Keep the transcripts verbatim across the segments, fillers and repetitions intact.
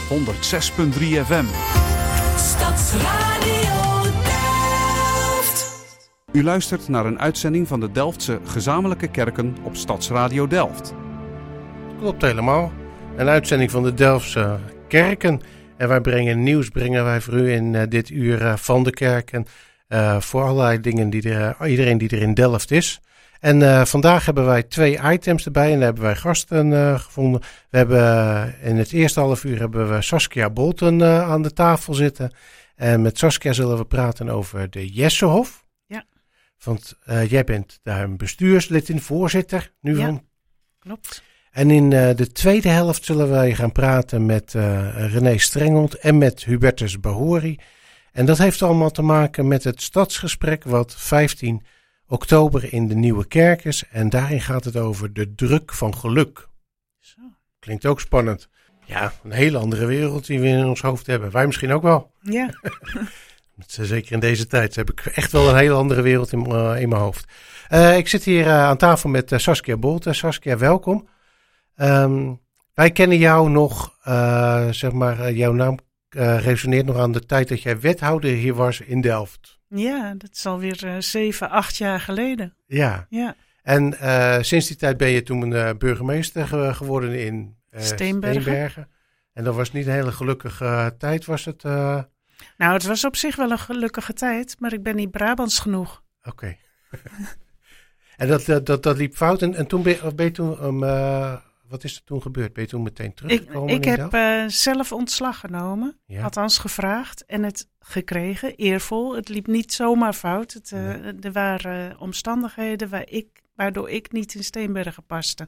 honderd zes punt drie F M. Stadsradio Delft. U luistert naar een uitzending van de Delftse gezamenlijke kerken op Stadsradio Delft. Klopt helemaal. Een uitzending van de Delftse kerken. En wij brengen nieuws, brengen wij voor u in uh, dit uur uh, van de kerken. Uh, voor allerlei dingen, die er, uh, iedereen die er in Delft is. En uh, vandaag hebben wij twee items erbij en daar hebben wij gasten uh, gevonden. We hebben uh, in het eerste half uur hebben we Saskia Bolten uh, aan de tafel zitten. En met Saskia zullen we praten over de Jessehof. Ja. Want uh, jij bent daar een bestuurslid in, voorzitter nu ja, van. Klopt. En in uh, de tweede helft zullen wij gaan praten met uh, René Strengelt en met Hubertus Bahori. En dat heeft allemaal te maken met het stadsgesprek wat vijftien oktober in de Nieuwe Kerk is. En daarin gaat het over de druk van geluk. Zo. Klinkt ook spannend. Ja, een hele andere wereld die we in ons hoofd hebben. Wij misschien ook wel. Ja. Zeker in deze tijd heb ik echt wel een hele andere wereld in, uh, in mijn hoofd. Uh, ik zit hier uh, aan tafel met uh, Saskia Bolten. Saskia, welkom. Um, wij kennen jou nog, uh, zeg maar, uh, jouw naam uh, resoneert nog aan de tijd dat jij wethouder hier was in Delft. Ja, dat is alweer uh, zeven, acht jaar geleden. Ja. Ja. En uh, sinds die tijd ben je toen uh, burgemeester ge- geworden in uh, Steenbergen. Steenbergen. En dat was niet een hele gelukkige uh, tijd, was het? Uh... Nou, het was op zich wel een gelukkige tijd, maar ik ben niet Brabants genoeg. Oké. Okay. En dat, dat, dat, dat liep fout. En, en toen ben je, ben je toen... Um, uh, Wat is er toen gebeurd? Ben je toen meteen teruggekomen? Ik, ik heb uh, zelf ontslag genomen, ja. althans gevraagd en het gekregen, eervol. Het liep niet zomaar fout. Het, uh, nee. Er waren uh, omstandigheden waar ik, waardoor ik niet in Steenbergen paste.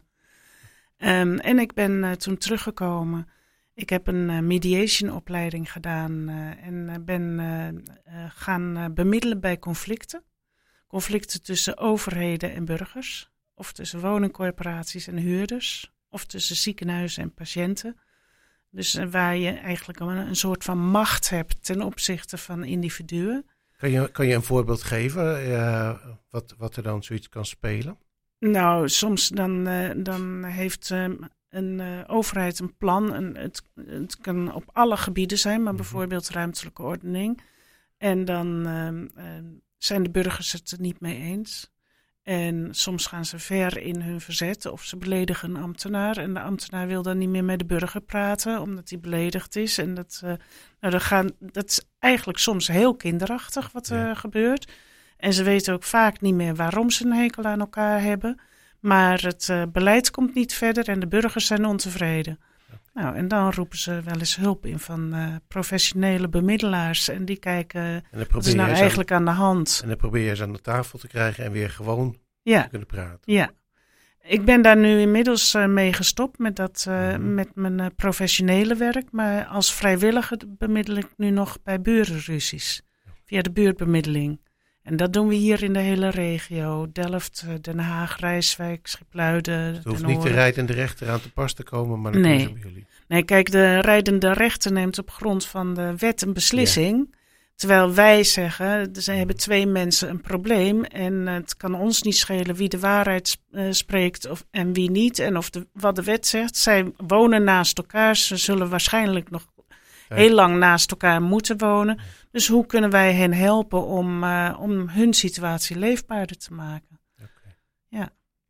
Um, en ik ben uh, toen teruggekomen. Ik heb een uh, mediation opleiding gedaan uh, en uh, ben uh, uh, gaan uh, bemiddelen bij conflicten. Conflicten tussen overheden en burgers, of tussen woningcorporaties en huurders. Of tussen ziekenhuizen en patiënten. Dus uh, waar je eigenlijk een, een soort van macht hebt ten opzichte van individuen. Kan je, kan je een voorbeeld geven uh, wat, wat er dan zoiets kan spelen? Nou, soms dan, uh, dan heeft uh, een uh, overheid een plan. Een, het, het kan op alle gebieden zijn, maar mm-hmm. bijvoorbeeld ruimtelijke ordening. En dan uh, uh, zijn de burgers het er niet mee eens. En soms gaan ze ver in hun verzet of ze beledigen een ambtenaar. En de ambtenaar wil dan niet meer met de burger praten omdat hij beledigd is. En dat, uh, nou, dat, gaan, dat is eigenlijk soms heel kinderachtig wat er ja. gebeurt. En ze weten ook vaak niet meer waarom ze een hekel aan elkaar hebben. Maar het uh, beleid komt niet verder en de burgers zijn ontevreden. Okay. Nou, en dan roepen ze wel eens hulp in van uh, professionele bemiddelaars. En die kijken, en wat is nou eigenlijk aan, aan de hand? En dan probeer je ze aan de tafel te krijgen en weer gewoon ja. te kunnen praten. Ja, ik ben daar nu inmiddels uh, mee gestopt met, dat, uh, mm-hmm. met mijn uh, professionele werk. Maar als vrijwilliger bemiddel ik nu nog bij burenruzies. Via de buurtbemiddeling. En dat doen we hier in de hele regio. Delft, Den Haag, Rijswijk, Schipluiden. Het hoeft niet de rijdende rechter aan te pas te komen, maar dat nee. is op jullie. Nee, kijk, de rijdende rechter neemt op grond van de wet een beslissing. Ja. Terwijl wij zeggen, er hebben twee mensen een probleem. En het kan ons niet schelen wie de waarheid uh, spreekt of, en wie niet. En of de, wat de wet zegt. Zij wonen naast elkaar. Ze zullen waarschijnlijk nog ja. heel lang naast elkaar moeten wonen. Ja. Dus hoe kunnen wij hen helpen om, uh, om hun situatie leefbaarder te maken? Okay. Ja.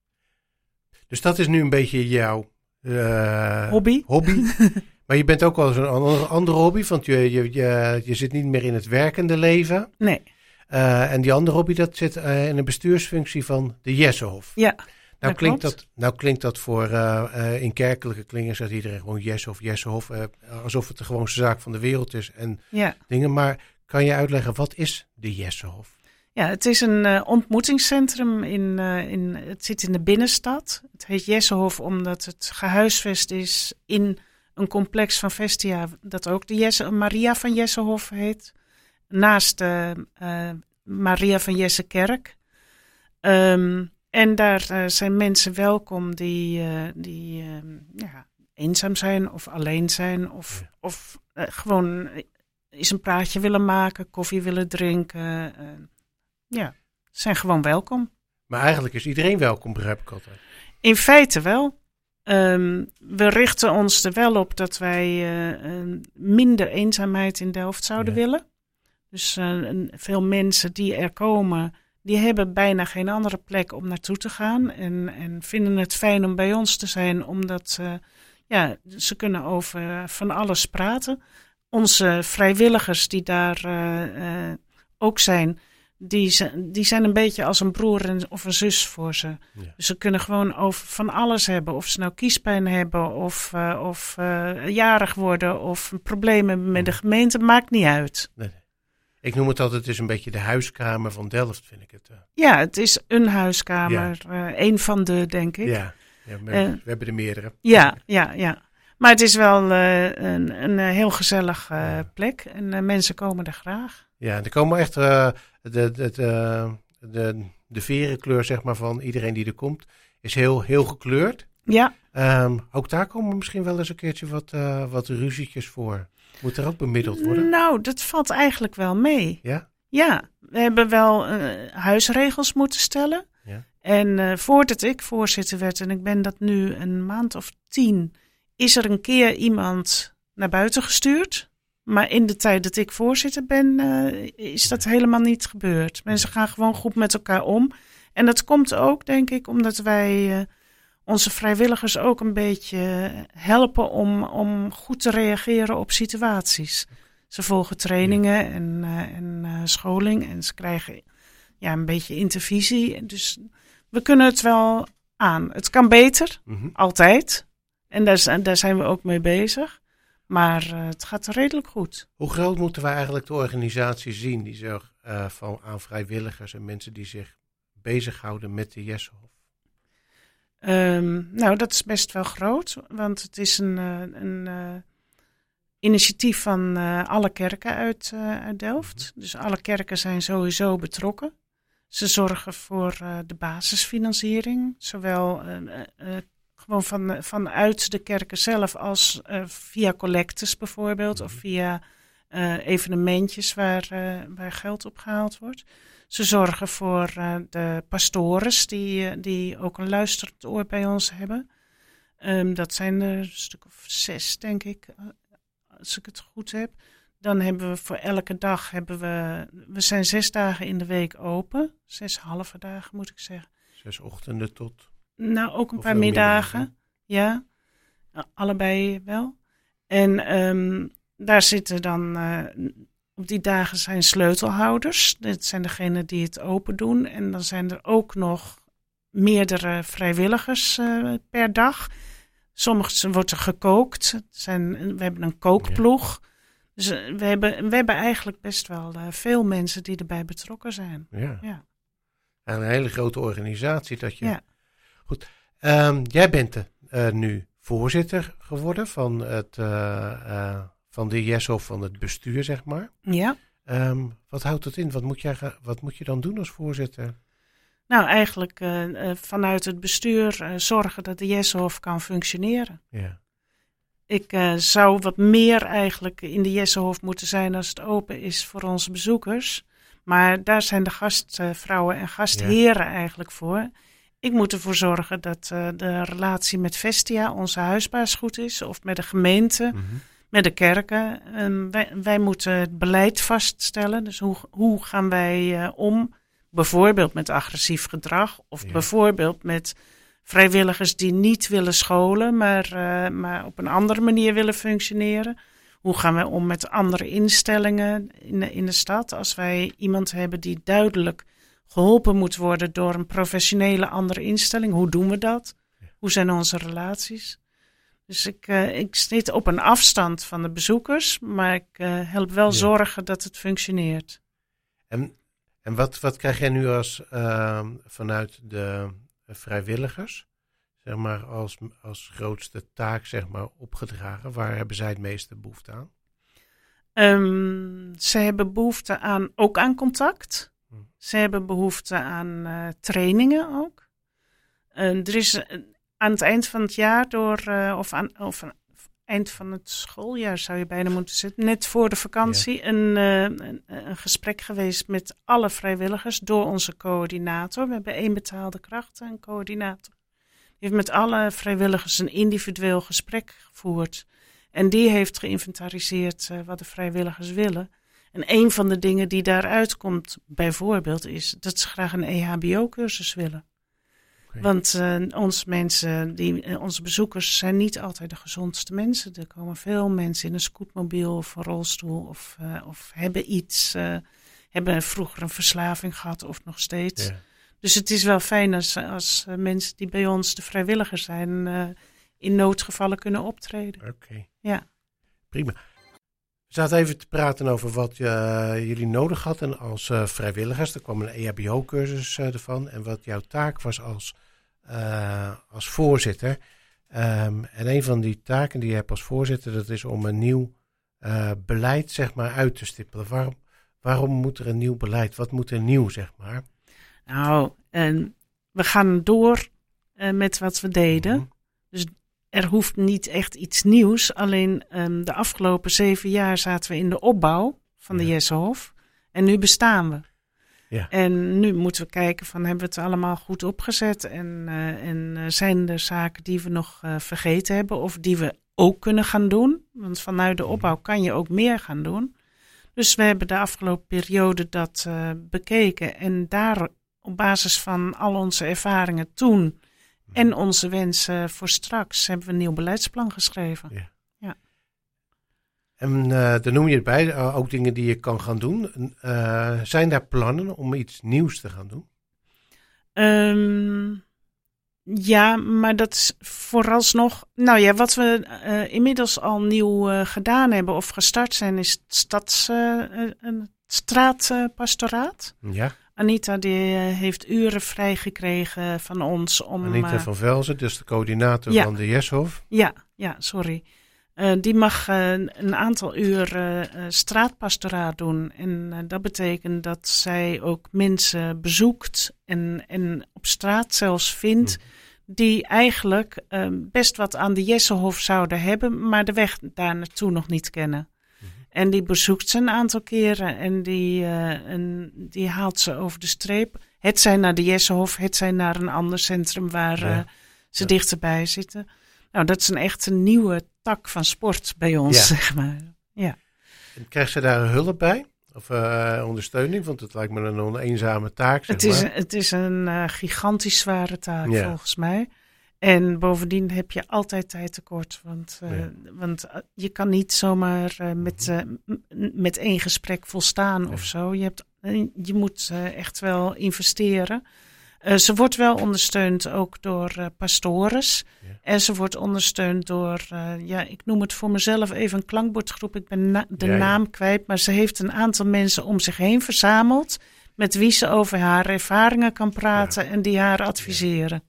Dus dat is nu een beetje jouw uh, hobby. hobby. Maar je bent ook wel zo'n andere, andere hobby, want je, je, je, je zit niet meer in het werkende leven. Nee. Uh, en die andere hobby, dat zit uh, in een bestuursfunctie van de Jessehof. Ja, nou dat klinkt klopt. dat, nou klinkt dat voor, uh, uh, in kerkelijke kringen zegt iedereen gewoon Jessehof, Jessehof. Uh, alsof het de gewoonste zaak van de wereld is en ja. dingen. Maar kan je uitleggen, wat is de Jessehof? Ja, het is een uh, ontmoetingscentrum. In, uh, in, het zit in de binnenstad. Het heet Jessehof omdat het gehuisvest is in een complex van Vestia dat ook de Jesse, Maria van Jessehof heet. Naast de uh, Maria van Jessekerk. Um, en daar uh, zijn mensen welkom die, uh, die uh, ja, eenzaam zijn of alleen zijn. Of, ja. of uh, gewoon eens een praatje willen maken, koffie willen drinken. Uh, ja, zijn gewoon welkom. Maar eigenlijk is iedereen welkom, begrijp ik altijd. In feite wel. Um, we richten ons er wel op dat wij uh, uh, minder eenzaamheid in Delft zouden Ja. willen. Dus uh, veel mensen die er komen, die hebben bijna geen andere plek om naartoe te gaan. En, en vinden het fijn om bij ons te zijn, omdat uh, ja, ze kunnen over van alles praten. Onze vrijwilligers die daar uh, uh, ook zijn, die, zijn, die zijn een beetje als een broer en, of een zus voor ze. Ja. Dus ze kunnen gewoon over van alles hebben. Of ze nou kiespijn hebben, of, uh, of uh, jarig worden, of een probleem hebben met de gemeente, maakt niet uit. Nee, nee. Ik noem het altijd, het is een beetje de huiskamer van Delft, vind ik het. Uh. Ja, het is een huiskamer. Ja. Uh, een van de, denk ik. Ja, ja we, Uh, we hebben er meerdere. Ja, ja, ja. Maar het is wel uh, een, een heel gezellig uh, plek. En uh, mensen komen er graag. Ja, er komen echt uh, de, de, de, de, de verenkleur, zeg maar, van iedereen die er komt, is heel, heel gekleurd. Ja. Um, ook daar komen misschien wel eens een keertje wat, uh, wat ruzietjes voor. Moet er ook bemiddeld worden? Nou, dat valt eigenlijk wel mee. Ja? Ja, we hebben wel uh, huisregels moeten stellen. Ja. En uh, voordat ik voorzitter werd, en ik ben dat nu een maand of tien, is er een keer iemand naar buiten gestuurd. Maar in de tijd dat ik voorzitter ben, uh, is dat helemaal niet gebeurd. Mensen gaan gewoon goed met elkaar om. En dat komt ook, denk ik, omdat wij uh, onze vrijwilligers ook een beetje helpen om, om goed te reageren op situaties. Ze volgen trainingen en, uh, en uh, scholing en ze krijgen ja, een beetje intervisie. Dus we kunnen het wel aan. Het kan beter, Mm-hmm. altijd. En daar, daar zijn we ook mee bezig. Maar uh, het gaat redelijk goed. Hoe groot moeten wij eigenlijk de organisatie zien die zich uh, van aan vrijwilligers en mensen die zich bezighouden met de Jesselhof? Um, nou, dat is best wel groot, want het is een, uh, een uh, initiatief van uh, alle kerken uit, uh, uit Delft. Dus alle kerken zijn sowieso betrokken. Ze zorgen voor uh, de basisfinanciering, zowel uh, uh, gewoon van, vanuit de kerken zelf als uh, via collectes bijvoorbeeld, of via uh, evenementjes waar, uh, waar geld opgehaald wordt. Ze zorgen voor uh, de pastores die, uh, die ook een luisterend oor bij ons hebben. Um, dat zijn er een stuk of zes, denk ik, als ik het goed heb. Dan hebben we voor elke dag, hebben we, we zijn zes dagen in de week open. Zes halve dagen moet ik zeggen. Zes ochtenden tot? Nou, ook een Of paar wel middagen. middagen? Ja, nou, allebei wel. En um, daar zitten dan, uh, op die dagen zijn sleutelhouders. Dat zijn degenen die het open doen. En dan zijn er ook nog meerdere vrijwilligers uh, per dag. Sommige wordt er gekookt. Het zijn, we hebben een kookploeg. Ja. Dus uh, we, hebben, we hebben eigenlijk best wel uh, veel mensen die erbij betrokken zijn. Ja. Ja. En een hele grote organisatie dat je... Ja. Goed. Um, jij bent de, uh, nu voorzitter geworden van, het, uh, uh, van de Jesselhof, van het bestuur, zeg maar. Ja. Um, wat houdt het in? Wat moet, jij, wat moet je dan doen als voorzitter? Nou, eigenlijk uh, uh, vanuit het bestuur uh, zorgen dat de Jesselhof kan functioneren. Ja. Ik uh, zou wat meer eigenlijk in de Jesselhof moeten zijn als het open is voor onze bezoekers. Maar daar zijn de gastvrouwen en gastheren ja. eigenlijk voor. Ik moet ervoor zorgen dat uh, de relatie met Vestia, onze huisbaas, goed is. Of met de gemeente, mm-hmm. met de kerken. Um, wij, wij moeten het beleid vaststellen. Dus hoe, hoe gaan wij uh, om? Bijvoorbeeld met agressief gedrag. Of ja. bijvoorbeeld met vrijwilligers die niet willen scholen, maar, uh, maar op een andere manier willen functioneren. Hoe gaan wij om met andere instellingen in de, in de stad? Als wij iemand hebben die duidelijk geholpen moet worden door een professionele andere instelling. Hoe doen we dat? Hoe zijn onze relaties? Dus ik, uh, ik zit op een afstand van de bezoekers, maar ik uh, help wel ja. zorgen dat het functioneert. En, en wat, wat krijg jij nu als uh, vanuit de vrijwilligers, zeg maar, als, als grootste taak, zeg maar, opgedragen? Waar hebben zij het meeste behoefte aan? Um, ze hebben behoefte aan, ook aan contact. Ze hebben behoefte aan uh, trainingen ook. Uh, er is uh, aan het eind van het jaar, door, uh, of aan of aan eind van het schooljaar zou je bijna moeten zitten, net voor de vakantie, ja. een, uh, een, een gesprek geweest met alle vrijwilligers door onze coördinator. We hebben één betaalde kracht, een coördinator. heeft met alle vrijwilligers een individueel gesprek gevoerd. En die heeft geïnventariseerd uh, wat de vrijwilligers willen. En een van de dingen die daaruit komt, bijvoorbeeld, is dat ze graag een E H B O-cursus willen. Okay. Want uh, onze mensen, die, uh, onze bezoekers zijn niet altijd de gezondste mensen. Er komen veel mensen in een scootmobiel of een rolstoel of, uh, of hebben iets, uh, hebben vroeger een verslaving gehad of nog steeds. Ja. Dus het is wel fijn als, als uh, mensen die bij ons de vrijwilligers zijn, uh, in noodgevallen kunnen optreden. Oké. Okay. Ja. Prima. We zaten even te praten over wat uh, jullie nodig hadden als uh, vrijwilligers. Er kwam een E H B O-cursus uh, ervan. En wat jouw taak was als, uh, als voorzitter. Um, en een van die taken die je hebt als voorzitter, dat is om een nieuw uh, beleid, zeg maar, uit te stippelen. Waarom, waarom moet er een nieuw beleid? Wat moet er nieuw, zeg maar? Nou, uh, we gaan door uh, met wat we deden. Mm-hmm. Dus er hoeft niet echt iets nieuws. Alleen um, de afgelopen zeven jaar zaten we in de opbouw van de ja. Jessehof. En nu bestaan we. Ja. En nu moeten we kijken van, hebben we het allemaal goed opgezet? En, uh, en uh, zijn er zaken die we nog uh, vergeten hebben of die we ook kunnen gaan doen? Want vanuit de opbouw kan je ook meer gaan doen. Dus we hebben de afgelopen periode dat uh, bekeken. En daar op basis van al onze ervaringen toen en onze wensen voor straks hebben we een nieuw beleidsplan geschreven. Ja. Ja. En uh, dan noem je erbij uh, ook dingen die je kan gaan doen. Uh, zijn daar plannen om iets nieuws te gaan doen? Um, ja, maar dat is vooralsnog... Nou ja, wat we uh, inmiddels al nieuw uh, gedaan hebben of gestart zijn, is het stads, uh, uh, straatpastoraat. Uh, ja. Anita die uh, heeft uren vrijgekregen van ons om... Anita uh, van Velzen, dus de coördinator ja. van de Jessehof. Ja, ja, sorry. Uh, die mag uh, een aantal uur uh, straatpastoraat doen. En uh, dat betekent dat zij ook mensen bezoekt en, en op straat zelfs vindt... Hmm. die eigenlijk uh, best wat aan de Jessehof zouden hebben, maar de weg daar naartoe nog niet kennen. En die bezoekt ze een aantal keren en die, uh, en die haalt ze over de streep. Het zij naar de Jessehof, het zij naar een ander centrum waar ja. uh, ze ja. dichterbij zitten. Nou, dat is een echt een nieuwe tak van sport bij ons, ja. zeg maar. Ja. En krijgt ze daar hulp bij? Of uh, ondersteuning? Want het lijkt me een oneenzame taak, zeg het is, maar. Het is een uh, gigantisch zware taak, ja. volgens mij. En bovendien heb je altijd tijd tekort. Want, uh, ja. want je kan niet zomaar uh, met, uh, m- met één gesprek volstaan ja. of zo. Je, hebt, je moet uh, echt wel investeren. Uh, ze wordt wel ondersteund ook door uh, pastores. Ja. En ze wordt ondersteund door, uh, ja, ik noem het voor mezelf even een klankbordgroep. Ik ben na- de ja, naam ja. kwijt. Maar ze heeft een aantal mensen om zich heen verzameld. Met wie ze over haar ervaringen kan praten ja. en die haar adviseren.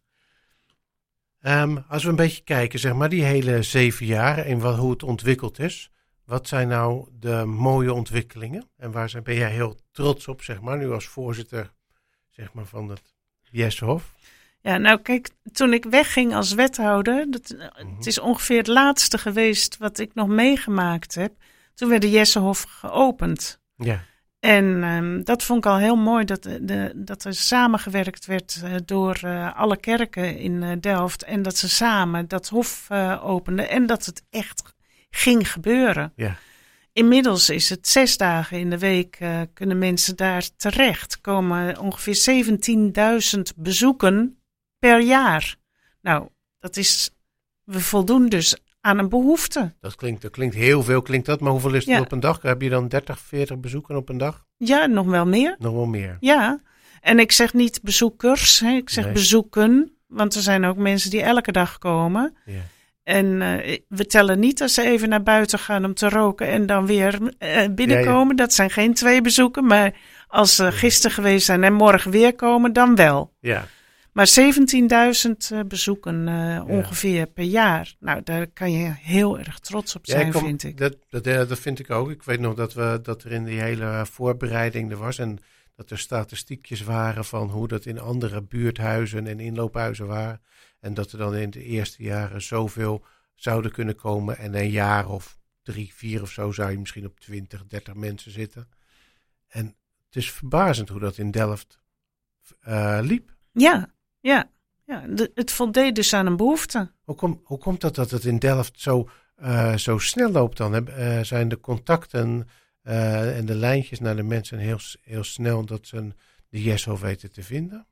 Ja. Um, als we een beetje kijken, zeg maar, die hele zeven jaar en wat, hoe het ontwikkeld is. Wat zijn nou de mooie ontwikkelingen? En waar zijn, ben jij heel trots op, zeg maar, nu als voorzitter, zeg maar, van het Jessehof? Ja, nou kijk, toen ik wegging als wethouder, dat, mm-hmm. het is ongeveer het laatste geweest wat ik nog meegemaakt heb. Toen werd de Jessehof geopend. Ja. En um, dat vond ik al heel mooi, dat, de, dat er samengewerkt werd uh, door uh, alle kerken in uh, Delft. En dat ze samen dat hof uh, openden en dat het echt ging gebeuren. Ja. Inmiddels is het zes dagen in de week, uh, kunnen mensen daar terecht. Komen ongeveer zeventienduizend bezoeken per jaar. Nou, dat is, we voldoen dus aan een behoefte. Dat klinkt, dat klinkt heel veel, klinkt dat. Maar hoeveel is het ja. op een dag? Heb je dan dertig, veertig bezoeken op een dag? Ja, nog wel meer. Nog wel meer. Ja, en ik zeg niet bezoekers, hè. Ik zeg nee. bezoeken. Want er zijn ook mensen die elke dag komen. Ja. En uh, we tellen niet dat ze even naar buiten gaan om te roken en dan weer uh, binnenkomen. Ja, ja. Dat zijn geen twee bezoeken. Maar als ze gisteren geweest zijn en morgen weer komen, dan wel. Ja. Maar zeventienduizend uh, bezoeken uh, ja. ongeveer per jaar. Nou, daar kan je heel erg trots op zijn, ja, kom, vind ik. Dat, dat, dat vind ik ook. Ik weet nog dat, we, dat er in die hele voorbereiding er was. En dat er statistiekjes waren van hoe dat in andere buurthuizen en inloophuizen waren. En dat er dan in de eerste jaren zoveel zouden kunnen komen. En een jaar of drie, vier of zo zou je misschien op twintig, dertig mensen zitten. En het is verbazend hoe dat in Delft uh, liep. Ja, ja. ja de, het voldeed dus aan een behoefte. Hoe, kom, hoe komt dat dat het in Delft zo, uh, zo snel loopt dan? Heb, uh, zijn de contacten uh, en de lijntjes naar de mensen heel, heel snel dat ze de Jeshof weten te vinden?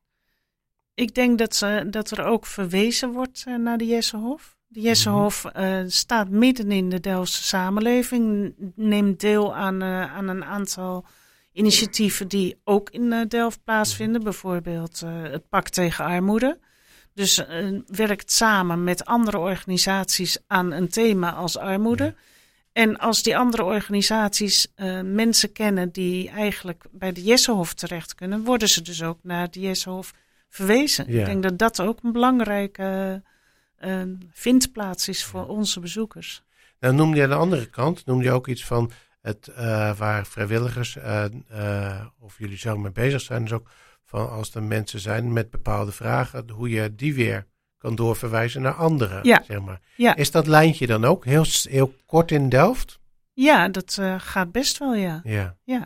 Ik denk dat, ze, dat er ook verwezen wordt uh, naar de Jessehof. De Jessehof uh, staat midden in de Delftse samenleving, neemt deel aan, uh, aan een aantal initiatieven die ook in uh, Delft plaatsvinden. Bijvoorbeeld uh, het Pact tegen Armoede. Dus uh, werkt samen met andere organisaties aan een thema als armoede. Ja. En als die andere organisaties uh, mensen kennen die eigenlijk bij de Jessehof terecht kunnen, worden ze dus ook naar de Jessehof verwezen. Ja. Ik denk dat dat ook een belangrijke uh, vindplaats is voor onze bezoekers. Nou noemde je aan de andere kant, noemde je ook iets van het uh, waar vrijwilligers uh, uh, of jullie zo mee bezig zijn. Dus ook van als er mensen zijn met bepaalde vragen, hoe je die weer kan doorverwijzen naar anderen. Ja. Zeg maar. Ja. Is dat lijntje dan ook heel, heel kort in Delft? Ja, dat uh, gaat best wel, ja. Ja. ja.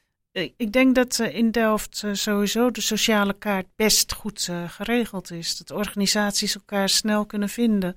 Ik denk dat uh, in Delft uh, sowieso de sociale kaart best goed uh, geregeld is. Dat organisaties elkaar snel kunnen vinden.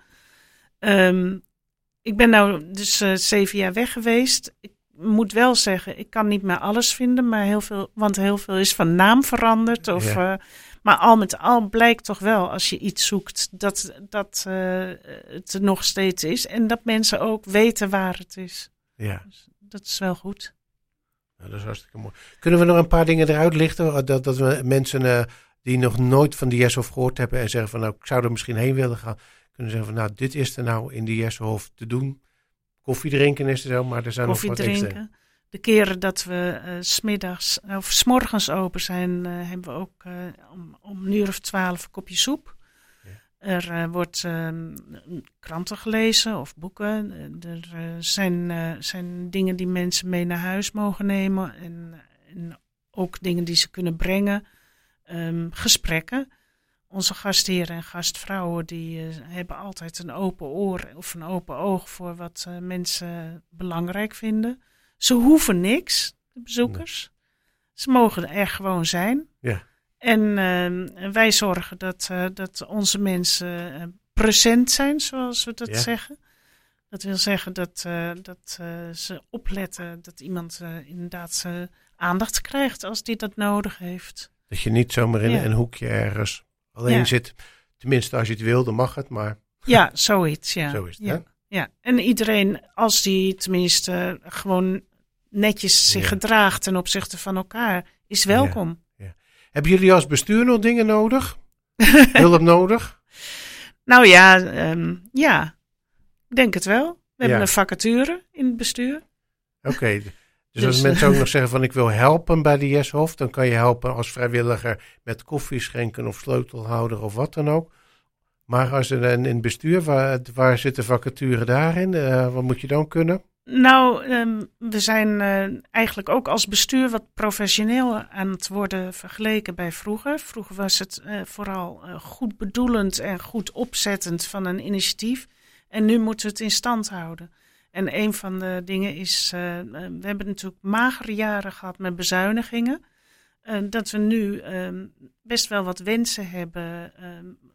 Um, ik ben nou dus uh, zeven jaar weg geweest. Ik moet wel zeggen, ik kan niet meer alles vinden, maar heel veel, want heel veel is van naam veranderd. Of, ja. uh, maar al met al blijkt toch wel, als je iets zoekt, dat, dat uh, het er nog steeds is. En dat mensen ook weten waar het is. Ja. Dus dat is wel goed. Nou, dat is hartstikke mooi. Kunnen we nog een paar dingen eruit lichten? Dat, dat we mensen uh, die nog nooit van de Jessehof gehoord hebben en zeggen van nou, ik zou er misschien heen willen gaan, kunnen zeggen van nou, dit is er nou in de Jessehof te doen. Koffie drinken is er zo, maar er zijn Koffie nog wat drinken. extra. De keren dat we uh, 's middags of 's morgens open zijn, uh, hebben we ook uh, om, om een uur of twaalf een kopje soep. Ja. Er uh, wordt uh, kranten gelezen of boeken. Er uh, zijn, uh, zijn dingen die mensen mee naar huis mogen nemen. En, en ook dingen die ze kunnen brengen. Um, gesprekken. Onze gastheren en gastvrouwen die uh, hebben altijd een open oor of een open oog voor wat uh, mensen belangrijk vinden. Ze hoeven niks, de bezoekers. Nee. Ze mogen er gewoon zijn. Ja. En uh, wij zorgen dat, uh, dat onze mensen uh, present zijn, zoals we dat ja. zeggen. Dat wil zeggen dat, uh, dat uh, ze opletten dat iemand uh, inderdaad uh, aandacht krijgt als die dat nodig heeft. Dat je niet zomaar in ja. een hoekje ergens alleen ja. zit. Tenminste, als je het wil, dan mag het, maar... Ja, zoiets, ja. Zo is het, ja. hè? Ja, en iedereen, als die tenminste gewoon netjes zich ja. gedraagt ten opzichte van elkaar, is welkom. Ja. Ja. Hebben jullie als bestuur nog dingen nodig? Hulp nodig? Nou ja, um, ja, ik denk het wel. We hebben ja. een vacature in het bestuur. Oké, okay. dus, dus als mensen ook nog zeggen van ik wil helpen bij de Jessehof, dan kan je helpen als vrijwilliger met koffie schenken of sleutelhouder of wat dan ook. Maar als er in het bestuur, waar, waar zit de vacature daarin? Uh, wat moet je dan kunnen? Nou, um, we zijn uh, eigenlijk ook als bestuur wat professioneel aan het worden vergeleken bij vroeger. Vroeger was het uh, vooral uh, goed bedoelend en goed opzettend van een initiatief. En nu moeten we het in stand houden. En een van de dingen is, uh, we hebben natuurlijk magere jaren gehad met bezuinigingen. Uh, dat we nu uh, best wel wat wensen hebben uh,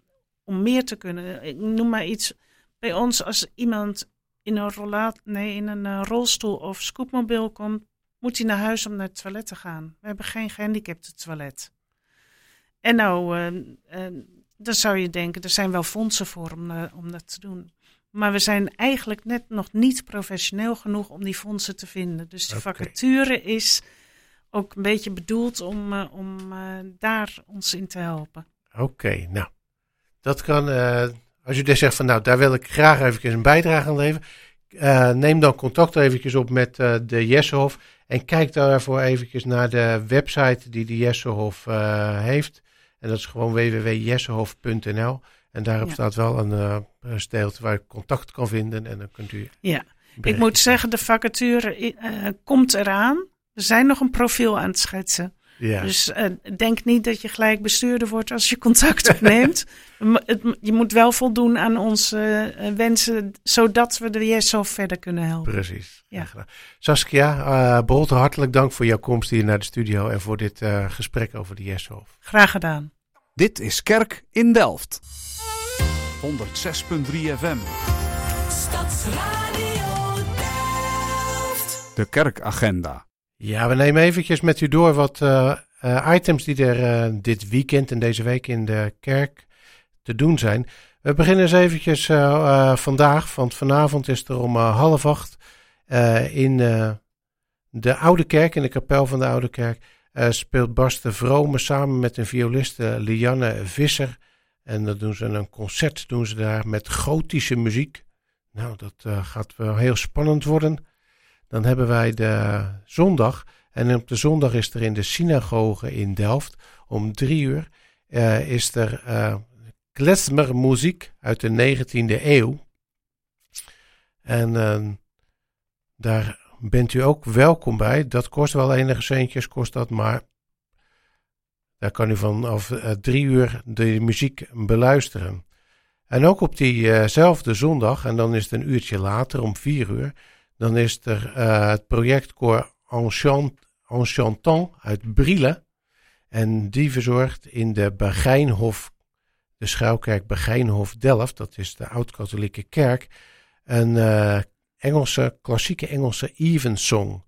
om meer te kunnen. Ik noem maar iets. Bij ons als iemand in een, rollaat, nee, in een uh, rolstoel of scootmobiel komt, moet hij naar huis om naar het toilet te gaan. We hebben geen gehandicapte toilet. En nou, uh, uh, dan zou je denken, er zijn wel fondsen voor om, uh, om dat te doen. Maar we zijn eigenlijk net nog niet professioneel genoeg om die fondsen te vinden. Dus de okay. vacature is ook een beetje bedoeld om, uh, om uh, daar ons in te helpen. Oké, okay, nou. Dat kan, uh, als je dus zegt van nou, daar wil ik graag even een bijdrage aan leveren. Uh, neem dan contact eventjes op met uh, de Jessehof. En kijk daarvoor eventjes naar de website die de Jessehof uh, heeft. En dat is gewoon w w w punt jessehof punt n l. En daarop ja. staat wel een uh, steelte waar je contact kan vinden. En dan kunt u... Ja, ik moet zeggen, de vacature uh, komt eraan. Er zijn nog een profiel aan het schetsen. Ja. Dus uh, denk niet dat je gelijk bestuurder wordt als je contact opneemt. het, je moet wel voldoen aan onze uh, wensen, zodat we de Jessehof verder kunnen helpen. Precies. Ja. Saskia, uh, Bolte, hartelijk dank voor jouw komst hier naar de studio en voor dit uh, gesprek over de Jessehof. Graag gedaan. Dit is Kerk in Delft. honderd zes punt drie F M. Stadsradio Delft. De kerkagenda. Ja, we nemen eventjes met u door wat uh, uh, items die er uh, dit weekend en deze week in de kerk te doen zijn. We beginnen eens eventjes uh, uh, vandaag, want vanavond is er om uh, half acht uh, in uh, de Oude Kerk, in de kapel van de Oude Kerk, uh, speelt Bas de Vrome samen met een violiste Lianne Visser. En dan doen ze een concert doen ze daar met gotische muziek. Nou, dat uh, gaat wel heel spannend worden. Dan hebben wij de zondag. En op de zondag is er in de synagoge in Delft om drie uur uh, is er uh, klezmermuziek uit de negentiende eeuw. En uh, daar bent u ook welkom bij. Dat kost wel enige centjes, kost dat, maar daar kan u vanaf uh, drie uur de muziek beluisteren. En ook op diezelfde uh, zondag, en dan is het een uurtje later, om vier uur, dan is er uh, het projectkoor Enchantant uit Brielle. En die verzorgt in de Begijnhof, de schuilkerk Begijnhof Delft, dat is de oud-katholieke kerk, een uh, Engelse, klassieke Engelse evensong.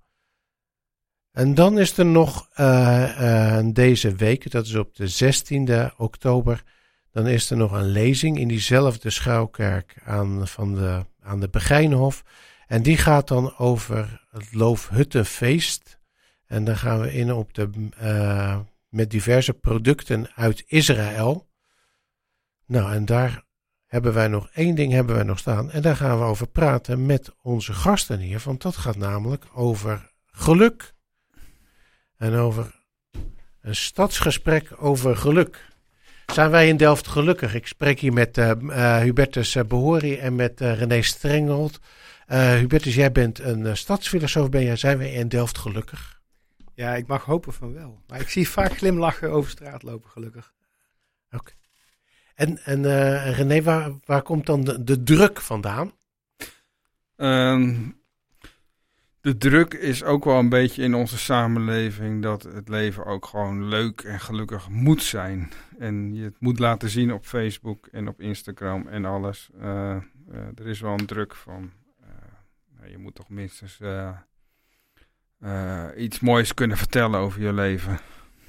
En dan is er nog uh, uh, deze week, dat is op de zestiende oktober, dan is er nog een lezing in diezelfde schuilkerk aan, van de, aan de Begijnhof. En die gaat dan over het Loofhuttenfeest. En dan gaan we in op de, uh, met diverse producten uit Israël. Nou, en daar hebben wij nog één ding hebben wij nog staan. En daar gaan we over praten met onze gasten hier. Want dat gaat namelijk over geluk. En over een stadsgesprek over geluk. Zijn wij in Delft gelukkig? Ik spreek hier met uh, uh, Hubertus uh, Behori en met uh, René Strenghold. Uh, Hubertus, jij bent een uh, stadsfilosoof. Ben jij, zijn wij in Delft gelukkig? Ja, ik mag hopen van wel. Maar ik zie vaak glimlachen over straat lopen, gelukkig. Oké. Okay. En, en uh, René, waar, waar komt dan de, de druk vandaan? Um, de druk is ook wel een beetje in onze samenleving dat het leven ook gewoon leuk en gelukkig moet zijn. En je het moet laten zien op Facebook en op Instagram en alles. Uh, uh, er is wel een druk van, uh, je moet toch minstens uh, uh, iets moois kunnen vertellen over je leven.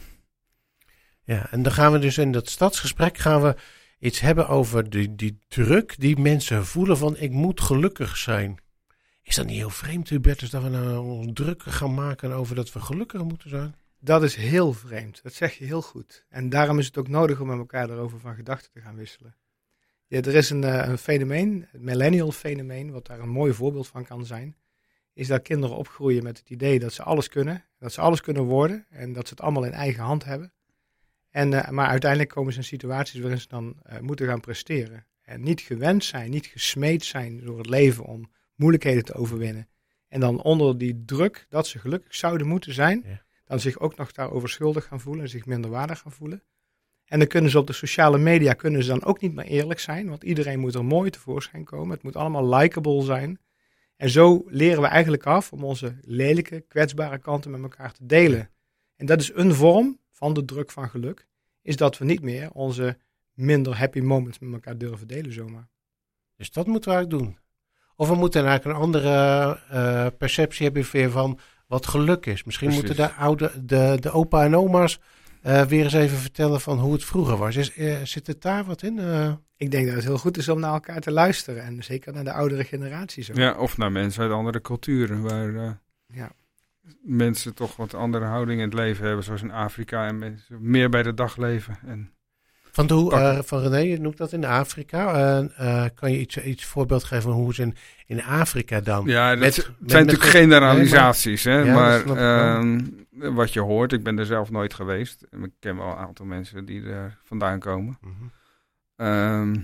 Ja, en dan gaan we dus in dat stadsgesprek gaan we iets hebben over die, die druk die mensen voelen van ik moet gelukkig zijn. Is dat niet heel vreemd, Hubertus, dat we nou ons druk gaan maken over dat we gelukkig moeten zijn? Dat is heel vreemd, dat zeg je heel goed. En daarom is het ook nodig om met elkaar daarover van gedachten te gaan wisselen. Ja, er is een, uh, een fenomeen, het millennial fenomeen, wat daar een mooi voorbeeld van kan zijn, is dat kinderen opgroeien met het idee dat ze alles kunnen, dat ze alles kunnen worden en dat ze het allemaal in eigen hand hebben. En, uh, maar uiteindelijk komen ze in situaties waarin ze dan uh, moeten gaan presteren. En niet gewend zijn, niet gesmeed zijn door het leven om moeilijkheden te overwinnen. En dan onder die druk dat ze gelukkig zouden moeten zijn, ja. dan zich ook nog daarover schuldig gaan voelen en zich minderwaardig gaan voelen. En dan kunnen ze op de sociale media kunnen ze dan ook niet meer eerlijk zijn, want iedereen moet er mooi tevoorschijn komen. Het moet allemaal likable zijn. En zo leren we eigenlijk af om onze lelijke, kwetsbare kanten met elkaar te delen. En dat is een vorm van de druk van geluk, is dat we niet meer onze minder happy moments met elkaar durven delen zomaar. Dus dat moeten we eigenlijk doen. Of we moeten eigenlijk een andere uh, perceptie hebben van wat geluk is. Misschien Precies. moeten de, oude, de, de opa en oma's uh, weer eens even vertellen van hoe het vroeger was. Is, uh, zit het daar wat in? Uh... Ik denk dat het heel goed is om naar elkaar te luisteren. En zeker naar de oudere generaties. Ook. Ja, of naar mensen uit andere culturen. Waar uh, ja. mensen toch wat andere houdingen in het leven hebben. Zoals in Afrika. En mensen meer bij de dag leven. En Van, de, uh, van René, je noemt dat in Afrika. Uh, uh, kan je iets, iets voorbeeld geven van hoe ze in, in Afrika dan... Ja, dat met, zijn met, natuurlijk met, generalisaties. Hè, ja, maar uh, wat je hoort, ik ben er zelf nooit geweest. Ik ken wel een aantal mensen die er vandaan komen. Mm-hmm. Uh,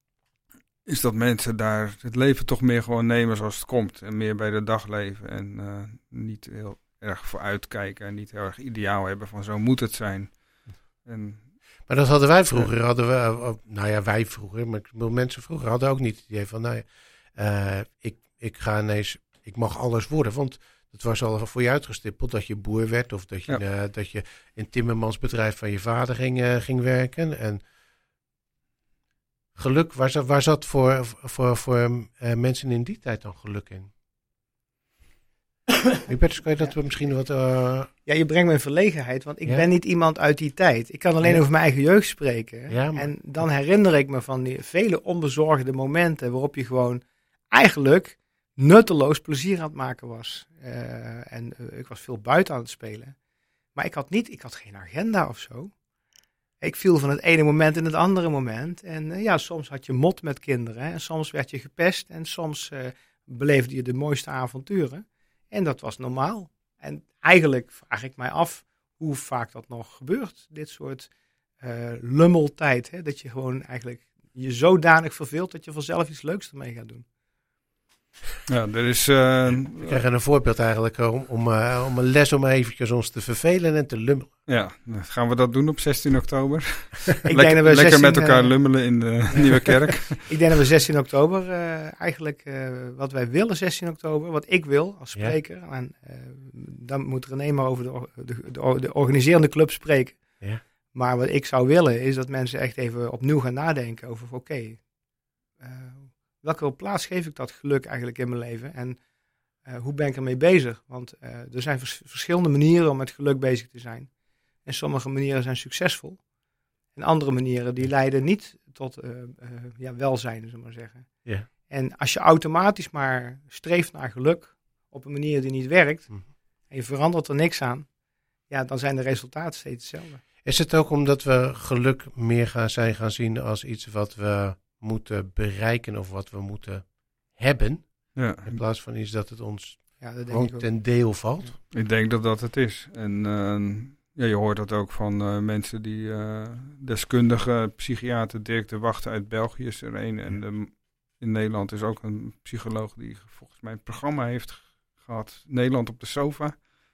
is dat mensen daar het leven toch meer gewoon nemen zoals het komt. En meer bij de dag leven. En uh, niet heel erg vooruitkijken. En niet heel erg ideaal hebben van zo moet het zijn. En... Maar dat hadden wij vroeger, hadden we, nou ja, wij vroeger, maar mensen vroeger hadden ook niet het idee van, nou ja, uh, ik, ik ga ineens, ik mag alles worden. Want het was al voor je uitgestippeld dat je boer werd. Of dat je, Ja. uh, dat je in het timmermansbedrijf van je vader ging, uh, ging werken. En geluk, waar zat, waar zat voor, voor, voor uh, mensen in die tijd dan geluk in? Hubertus, kan je dat we misschien wat... Uh... Ja, je brengt me in verlegenheid, want ik Ja? ben niet iemand uit die tijd. Ik kan alleen Ja. over mijn eigen jeugd spreken. Ja, maar- En dan herinner ik me van die vele onbezorgde momenten waarop je gewoon eigenlijk nutteloos plezier aan het maken was. Uh, en uh, ik was veel buiten aan het spelen. Maar ik had niet, ik had geen agenda of zo. Ik viel van het ene moment in het andere moment. En uh, ja, soms had je mot met kinderen. Hè, en soms werd je gepest. En soms uh, beleefde je de mooiste avonturen. En dat was normaal. En eigenlijk vraag ik mij af hoe vaak dat nog gebeurt. Dit soort uh, lummeltijd. Hè, dat je gewoon eigenlijk je zodanig verveelt dat je vanzelf iets leuks ermee gaat doen. Ja, er is... Uh, We krijgen een voorbeeld eigenlijk om, om, uh, om een les om eventjes ons te vervelen en te lummelen. ja, gaan we dat doen op zestien oktober? Ik lekker denk dat we lekker zestien, met elkaar uh, lummelen in de Nieuwe Kerk. Ik denk dat we zestien oktober uh, eigenlijk uh, wat wij willen zestien oktober, wat ik wil als Ja. spreker. En uh, dan moet René maar over de, de, de, de organiserende club spreken. Ja. Maar wat ik zou willen is dat mensen echt even opnieuw gaan nadenken over oké, okay, uh, welke plaats geef ik dat geluk eigenlijk in mijn leven en uh, hoe ben ik ermee bezig? Want uh, er zijn vers- verschillende manieren om met geluk bezig te zijn. En sommige manieren zijn succesvol. En andere manieren die leiden niet tot uh, uh, ja, welzijn, zullen we maar zeggen. Ja. En als je automatisch maar streeft naar geluk op een manier die niet werkt, Mhm. en je verandert er niks aan, ja, dan zijn de resultaten steeds hetzelfde. Is het ook omdat we geluk meer gaan zijn gaan zien als iets wat we moeten bereiken of wat we moeten hebben, Ja, in plaats van iets dat het ons Ja, dat denk gewoon ik ook. ten deel valt? ik denk dat dat het is. En uh, ja, je hoort dat ook van uh, mensen die uh, deskundige psychiater Dirk de Wachter uit België is er een. En de, in Nederland is ook een psycholoog die volgens mij een programma heeft gehad. Nederland op de sofa.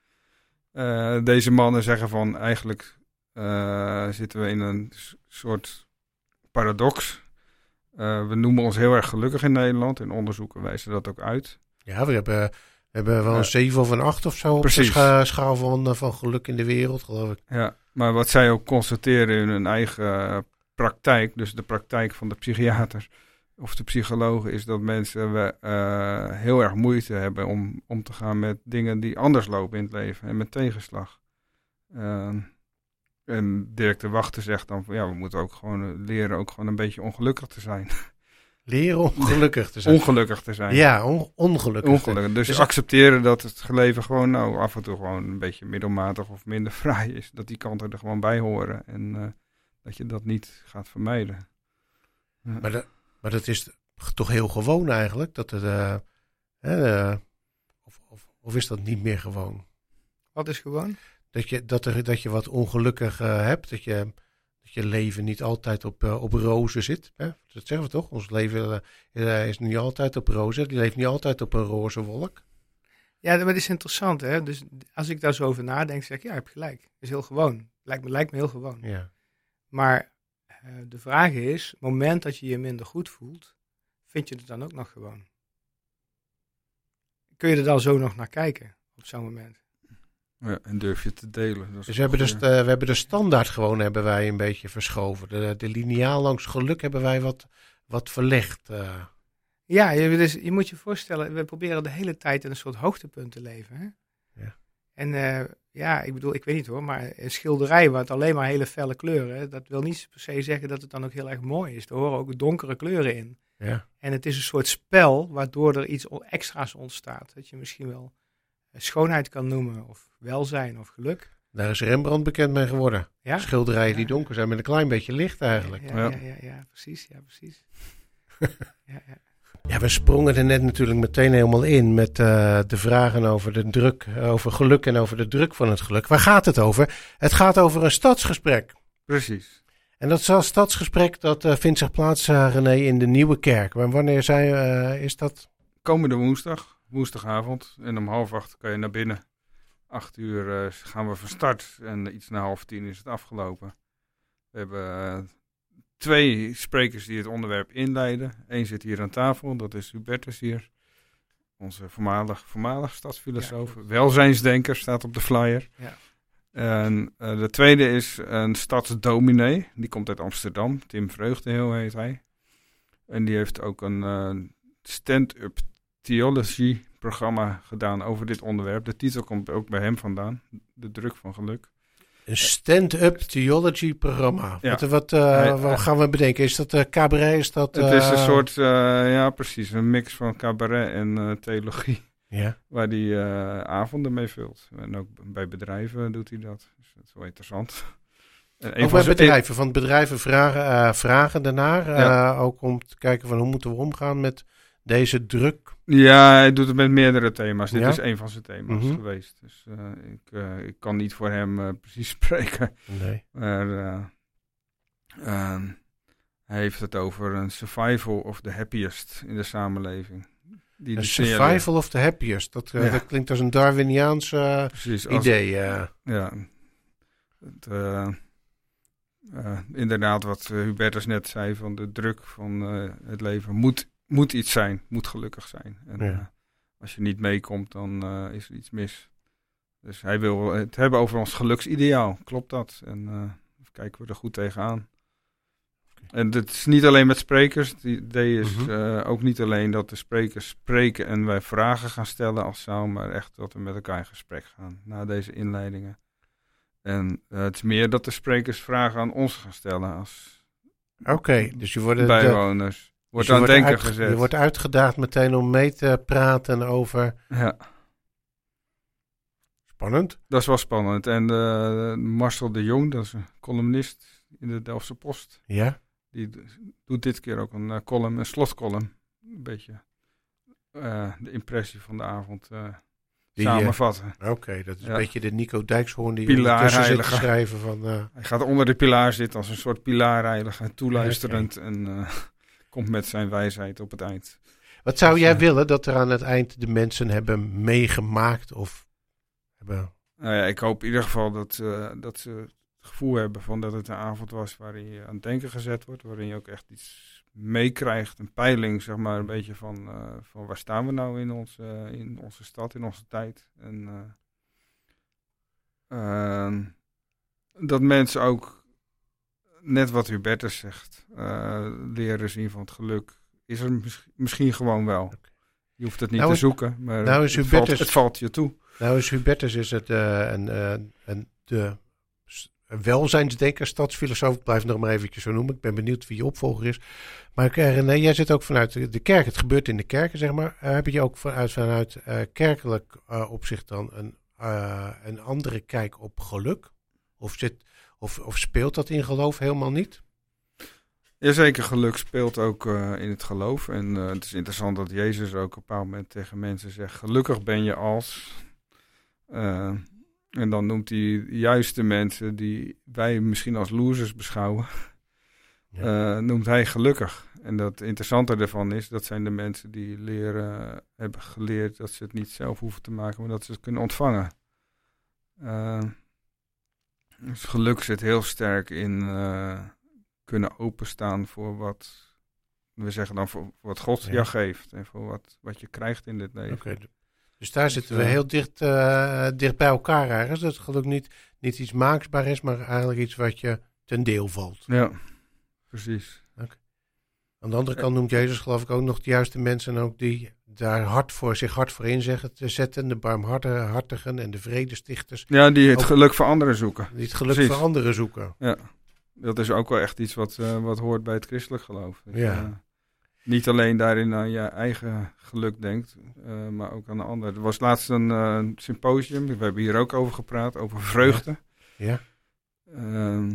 Uh, deze mannen zeggen van eigenlijk uh, zitten we in een s- soort paradox. Uh, we noemen ons heel erg gelukkig in Nederland. En onderzoeken wijzen dat ook uit. Ja, we hebben, we hebben wel Ja. een zeven of een acht of zo op de Precies. scha- schaal van, uh, van geluk in de wereld, geloof ik. Ja, maar wat zij ook constateren in hun eigen uh, praktijk, dus de praktijk van de psychiater of de psychologen, is dat mensen we, uh, heel erg moeite hebben om, om te gaan met dingen die anders lopen in het leven en met tegenslag. Uh, en Dirk de Wachter zegt dan van ja, we moeten ook gewoon uh, leren ook gewoon een beetje ongelukkig te zijn. Leren om gelukkig te zijn. Ongelukkig te zijn. Ja, on- ongelukkig. Ongelukkig. Dus, Dus- accepteren dat het leven gewoon nou af en toe gewoon een beetje middelmatig of minder fraai is. Dat die kanten er gewoon bij horen. En uh, dat je dat niet gaat vermijden. Ja. Maar, dat, maar dat is toch heel gewoon eigenlijk? Dat het, uh, uh, of, of, of is dat niet meer gewoon? Wat is gewoon? Dat je, dat er, dat je wat ongelukkig uh, hebt. Dat je, dat je leven niet altijd op, uh, op rozen zit. Hè? Dat zeggen we toch? Ons leven uh, is niet altijd op rozen. Die leeft niet altijd op een roze wolk. Ja, dat is interessant, hè. Dus als ik daar zo over nadenk, zeg ik, ja, je hebt gelijk. Het is heel gewoon. Lijkt me, lijkt me heel gewoon. Ja. Maar uh, de vraag is, het moment dat je je minder goed voelt, vind je het dan ook nog gewoon? Kun je er dan zo nog naar kijken, op zo'n moment? Ja, en durf je te delen. Dat is Dus we hebben, de, ook, st- uh, we hebben de standaard gewoon hebben wij een beetje verschoven. De, de lineaal langs geluk hebben wij wat, wat verlegd. Uh. Ja, je, dus, je moet je voorstellen, we proberen de hele tijd in een soort hoogtepunt te leven. Hè? Ja. En uh, ja, ik bedoel, ik weet niet hoor, maar een schilderij met alleen maar hele felle kleuren, dat wil niet per se zeggen dat het dan ook heel erg mooi is. Er horen ook donkere kleuren in. Ja. En het is een soort spel waardoor er iets extra's ontstaat. Dat je misschien wel schoonheid kan noemen, of welzijn, of geluk. Daar is Rembrandt bekend mee geworden. Ja? Schilderijen die Ja. donker zijn met een klein beetje licht eigenlijk. Ja, ja, ja, ja, ja, precies, ja, precies. ja, ja. Ja, we sprongen er net natuurlijk meteen helemaal in met uh, de vragen over de druk, over geluk en over de druk van het geluk. Waar gaat het over? Het gaat over een stadsgesprek. Precies. En dat stadsgesprek dat uh, vindt zich plaats, uh, René, in de Nieuwe Kerk. Maar wanneer zijn, uh, is dat? Komende woensdag, woensdagavond. En om half acht kan je naar binnen. Acht uur uh, gaan we van start. En iets na half tien is het afgelopen. We hebben uh, twee sprekers die het onderwerp inleiden. Eén zit hier aan tafel, dat is Hubertus hier. onze voormalig, voormalig stadsfilosoof. Ja, welzijnsdenker staat op de flyer. Ja. En uh, de tweede is een stadsdominee. Die komt uit Amsterdam. Tim Vreugdenheel heet hij. En die heeft ook een uh, stand-up theology programma gedaan over dit onderwerp. De titel komt ook bij hem vandaan. De druk van geluk. Een stand-up theology programma. Ja. Wat, wat, uh, Hij, wat gaan we bedenken? Is dat uh, cabaret? Is dat, uh... Het is een soort, uh, ja precies, een mix van cabaret en uh, theologie. Ja. Waar hij uh, avonden mee vult. En ook bij bedrijven doet hij dat. Dus dat is wel interessant. En ook bij bedrijven. Van bedrijven vragen, uh, vragen daarnaar. Ja. Uh, ook om te kijken van hoe moeten we omgaan met deze druk. Ja, hij doet het met meerdere thema's. Dit ja? is een van zijn thema's mm-hmm. geweest. Dus uh, ik, uh, ik kan niet voor hem uh, precies spreken. Nee. Maar uh, uh, hij heeft het over een survival of the happiest in de samenleving. Die een de survival signalen. of the happiest. Dat, uh, Ja. dat klinkt als een Darwiniaans uh, Precies, als, idee. Uh. Ja. Het, uh, uh, inderdaad, wat uh, Hubertus net zei, van de druk van uh, het leven moet, moet iets zijn, moet gelukkig zijn. En Ja. uh, als je niet meekomt, dan uh, is er iets mis. Dus hij wil het hebben over ons geluksideaal. Klopt dat? En uh, kijken we er goed tegenaan. En het is niet alleen met sprekers. Het idee is Mm-hmm. uh, ook niet alleen dat de sprekers spreken en wij vragen gaan stellen als zaal, maar echt dat we met elkaar in gesprek gaan na deze inleidingen. En uh, het is meer dat de sprekers vragen aan ons gaan stellen als Oké, okay, dus je wordt, bijwoners. Wordt dus aan het denken uit, gezet. Je wordt uitgedaagd meteen om mee te praten over... Ja. Spannend. Dat is wel spannend. En uh, Marcel de Jong, dat is een columnist in de Delftse Post. Ja. Die d- doet dit keer ook een uh, column, een slotcolumn. Een beetje uh, de impressie van de avond uh, die, samenvatten. Oké, okay, dat is ja. een beetje de Nico Dijkshoorn die Pilaar ondertussen zit te heilige. schrijven van... Uh, Hij gaat onder de pilaar zitten als een soort pilaarheilige, toeluisterend okay. en uh, komt met zijn wijsheid op het eind. Wat zou dus, jij uh, willen dat er aan het eind de mensen hebben meegemaakt of hebben... Nou ja, ik hoop in ieder geval dat, uh, dat ze het gevoel hebben van dat het een avond was waarin je aan het denken gezet wordt, waarin je ook echt iets meekrijgt, een peiling, zeg maar, een beetje van, uh, van waar staan we nou in onze, uh, in onze stad, in onze tijd. En uh, uh, dat mensen ook, net wat Hubertus zegt, uh, leren zien van het geluk, is er mis- misschien gewoon wel. Je hoeft het niet nou te is, zoeken, maar nou is het, Hubertus, valt, het valt je toe. Nou is Hubertus is het uh, een, uh, een, de welzijnsdenker, stadsfilosoof. Ik blijf nog maar eventjes zo noemen. Ik ben benieuwd wie je opvolger is. Maar René, jij zit ook vanuit de kerk. Het gebeurt in de kerken, zeg maar. Uh, heb je ook vanuit, vanuit uh, kerkelijk uh, opzicht dan een, uh, een andere kijk op geluk? Of, zit, of, of speelt dat in geloof helemaal niet? Jazeker, geluk speelt ook uh, in het geloof. En uh, het is interessant dat Jezus ook op een bepaald moment tegen mensen zegt: gelukkig ben je als... Uh, en dan noemt hij juist de mensen die wij misschien als losers beschouwen, ja. uh, noemt hij gelukkig. En dat interessante ervan is, dat zijn de mensen die leren, hebben geleerd dat ze het niet zelf hoeven te maken, maar dat ze het kunnen ontvangen. Uh, dus geluk zit heel sterk in uh, kunnen openstaan voor wat, we zeggen dan, voor wat God ja. jou geeft en voor wat, wat je krijgt in dit leven. Okay. Dus daar zitten we heel dicht, uh, dicht bij elkaar ergens. Dat het geluk niet, niet iets maakbaar is, maar eigenlijk iets wat je ten deel valt. Ja, precies. Okay. Aan de andere kant noemt Jezus geloof ik ook nog de juiste mensen ook die daar hard voor, zich hard voor inzeggen te zetten. De barmhartigen en de vredestichters. Ja, die het ook, geluk voor anderen zoeken. Die het geluk precies. voor anderen zoeken. Ja, dat is ook wel echt iets wat, uh, wat hoort bij het christelijk geloof. Dus, ja. Uh, niet alleen daarin aan je eigen geluk denkt, uh, maar ook aan de ander. Er was laatst een uh, symposium, we hebben hier ook over gepraat, over vreugde. Ja. Uh,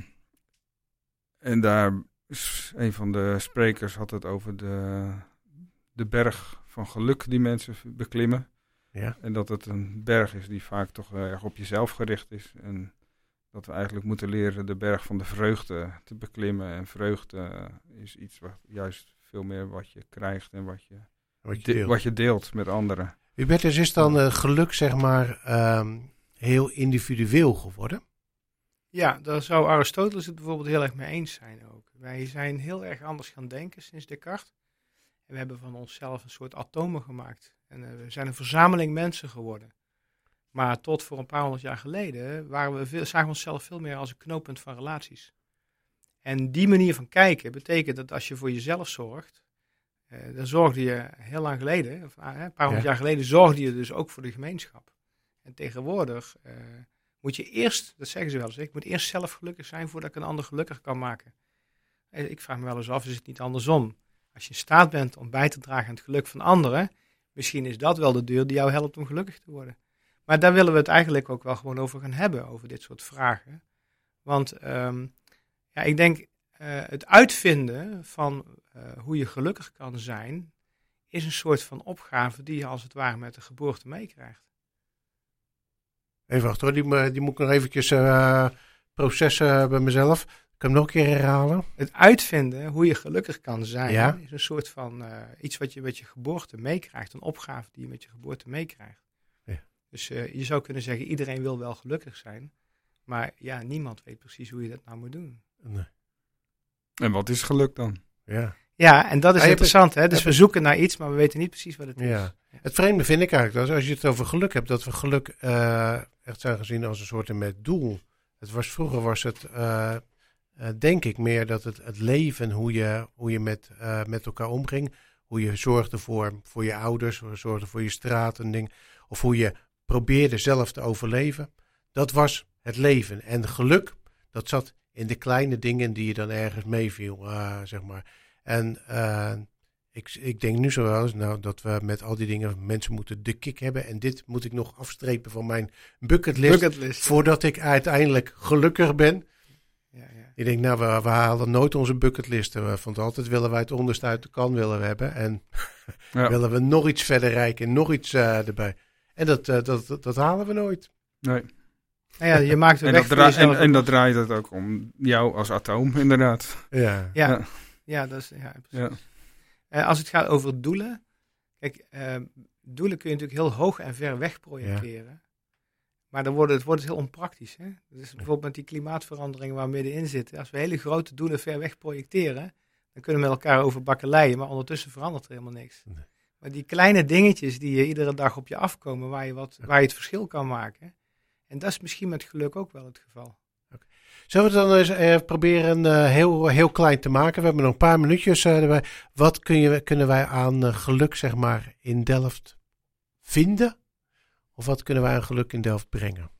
en daar is een van de sprekers had het over de, de berg van geluk die mensen beklimmen. Ja. En dat het een berg is die vaak toch uh, erg op jezelf gericht is. En dat we eigenlijk moeten leren de berg van de vreugde te beklimmen. En vreugde is iets wat juist veel meer wat je krijgt en wat je, wat je, de, deelt. wat je deelt met anderen. Hubertus, is dan uh, geluk zeg maar um, heel individueel geworden? Ja, daar zou Aristoteles het bijvoorbeeld heel erg mee eens zijn ook. Wij zijn heel erg anders gaan denken sinds Descartes. En we hebben van onszelf een soort atomen gemaakt. En uh, we zijn een verzameling mensen geworden. Maar tot voor een paar honderd jaar geleden waren we veel, zagen we onszelf veel meer als een knooppunt van relaties. En die manier van kijken betekent dat als je voor jezelf zorgt, uh, dan zorgde je heel lang geleden, of, uh, een paar honderd Ja. jaar geleden, zorgde je dus ook voor de gemeenschap. En tegenwoordig uh, moet je eerst, dat zeggen ze wel eens, ik moet eerst zelf gelukkig zijn voordat ik een ander gelukkig kan maken. En ik vraag me wel eens af, is het niet andersom? Als je in staat bent om bij te dragen aan het geluk van anderen, misschien is dat wel de deur die jou helpt om gelukkig te worden. Maar daar willen we het eigenlijk ook wel gewoon over gaan hebben, over dit soort vragen. Want um, ja, ik denk, uh, het uitvinden van uh, hoe je gelukkig kan zijn, is een soort van opgave die je als het ware met de geboorte meekrijgt. Even wachten hoor, die, mo- die moet ik nog eventjes uh, processen bij mezelf. Ik kan hem nog een keer herhalen. Het uitvinden hoe je gelukkig kan zijn, Ja. is een soort van uh, iets wat je met je geboorte meekrijgt. Een opgave die je met je geboorte meekrijgt. Ja. Dus uh, je zou kunnen zeggen, iedereen wil wel gelukkig zijn. Maar ja, niemand weet precies hoe je dat nou moet doen. Nee. En wat is geluk dan? Ja. Ja, en dat is Ah, je interessant. Hè? Dus heb- we zoeken naar iets, maar we weten niet precies wat het is. Ja. Het vreemde vind ik eigenlijk dat als je het over geluk hebt, dat we geluk uh, echt zijn gezien als een soort met doel. Het was, vroeger was het, uh, uh, denk ik, meer dat het, het leven, hoe je, hoe je met, uh, met elkaar omging, hoe je zorgde voor, voor je ouders, hoe je zorgde voor je straat en ding, of hoe je probeerde zelf te overleven. Dat was het leven. En geluk, dat zat in de kleine dingen die je dan ergens meeviel, uh, zeg maar. En uh, ik, ik denk nu zo wel eens nou, dat we met al die dingen, mensen moeten de kick hebben. En dit moet ik nog afstrepen van mijn bucketlist, Bucketlist. voordat ik uiteindelijk gelukkig ben. Ja, ja. Ik denk, nou, we, we halen nooit onze bucketlisten. Want altijd willen wij het onderste uit de kan willen we hebben. En Ja. willen we nog iets verder rijken en nog iets uh, erbij. En dat, uh, dat, dat, dat halen we nooit. Nee. Nou ja, je maakt een En weg dat, voor dra- jezelf. en, en dat draait het ook om jou als atoom, inderdaad. Ja. Ja, Ja. ja, dat is, ja, precies. Ja. Uh, als het gaat over doelen. Kijk, uh, doelen kun je natuurlijk heel hoog en ver weg projecteren. Maar dan wordt het, wordt het heel onpraktisch. Hè? Dus bijvoorbeeld met die klimaatverandering waar we middenin zitten. Als we hele grote doelen ver weg projecteren, dan kunnen we met elkaar over bakkeleien. Maar ondertussen verandert er helemaal niks. Nee. Maar die kleine dingetjes die je iedere dag op je afkomen, waar je, wat, waar je het verschil kan maken. En dat is misschien met geluk ook wel het geval. Zullen we het dan eens uh, proberen uh, heel, heel klein te maken? We hebben nog een paar minuutjes uh, erbij. Wat kun je, kunnen wij aan uh, geluk, zeg maar, in Delft vinden? Of wat kunnen wij aan geluk in Delft brengen?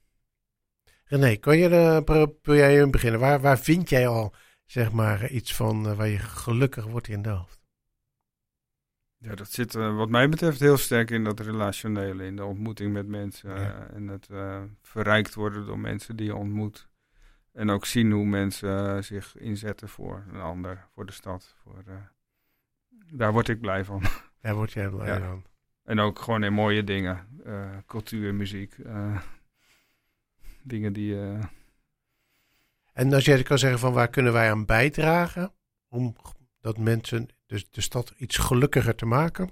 René, kan je, uh, pro- wil jij beginnen? Waar, waar vind jij al, zeg maar, iets van uh, waar je gelukkig wordt in Delft? Ja, dat zit uh, wat mij betreft heel sterk in dat relationele, in de ontmoeting met mensen. Ja. Uh, en het uh, verrijkt worden door mensen die je ontmoet. En ook zien hoe mensen uh, zich inzetten voor een ander, voor de stad. Voor, uh, daar word ik blij van. Daar word jij blij Ja. van. En ook gewoon in mooie dingen. Uh, cultuur, muziek. Uh, dingen die... Uh, En als jij kan zeggen van waar kunnen wij aan bijdragen om dat mensen, dus de stad iets gelukkiger te maken?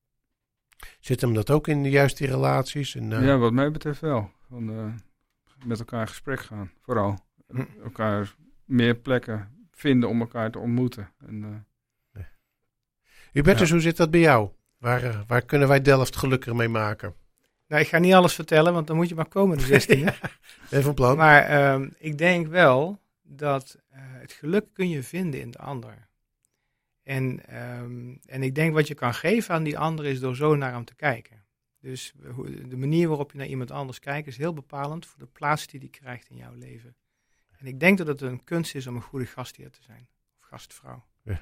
Zit hem dat ook in de juiste relaties? En, uh, Ja, wat mij betreft wel. Van, uh, met elkaar in gesprek gaan, vooral. Hm. Elkaar meer plekken vinden om elkaar te ontmoeten. En, uh, Hubertus, Ja. hoe zit dat bij jou? Waar, uh, waar kunnen wij Delft gelukkiger mee maken? Nou, ik ga niet alles vertellen, want dan moet je maar komen de zestiende. Even van plan. Maar um, ik denk wel dat uh, het geluk kun je vinden in de ander. En, um, en ik denk wat je kan geven aan die ander is door zo naar hem te kijken. Dus hoe- de manier waarop je naar iemand anders kijkt is heel bepalend voor de plaats die die krijgt in jouw leven. En ik denk dat het een kunst is om een goede gastheer te zijn. Of gastvrouw.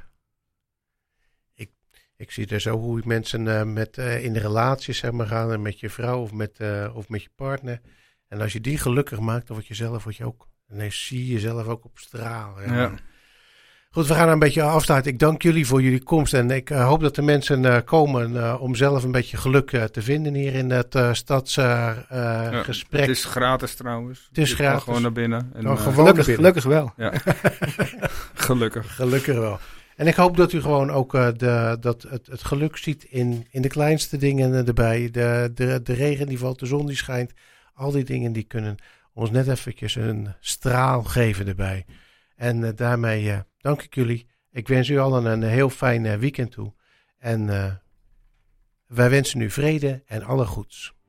Ik zie er zo hoe mensen uh, met, uh, in de relaties zeg maar, gaan en met je vrouw of met, uh, of met je partner. En als je die gelukkig maakt, dan word je zelf word je ook. Ineens zie je jezelf ook op straal. Ja. ja. Goed, we gaan een beetje afsluiten. Ik dank jullie voor jullie komst. En ik uh, hoop dat de mensen uh, komen uh, om zelf een beetje geluk uh, te vinden hier in het uh, stadsgesprek. Uh, uh, Ja, gesprek. Het is gratis trouwens. Het is Je kan gratis. gewoon naar binnen. En, Kan uh, gewoon Gelukkig, binnen. gelukkig wel. Ja. Gelukkig. Gelukkig wel. En ik hoop dat u gewoon ook uh, de, dat het, het geluk ziet in, in de kleinste dingen erbij. De, de, de regen die valt, de zon die schijnt. Al die dingen die kunnen ons net eventjes een straal geven erbij. En uh, daarmee uh, dank ik jullie. Ik wens u allen een heel fijn uh, weekend toe. En uh, wij wensen u vrede en alle goeds.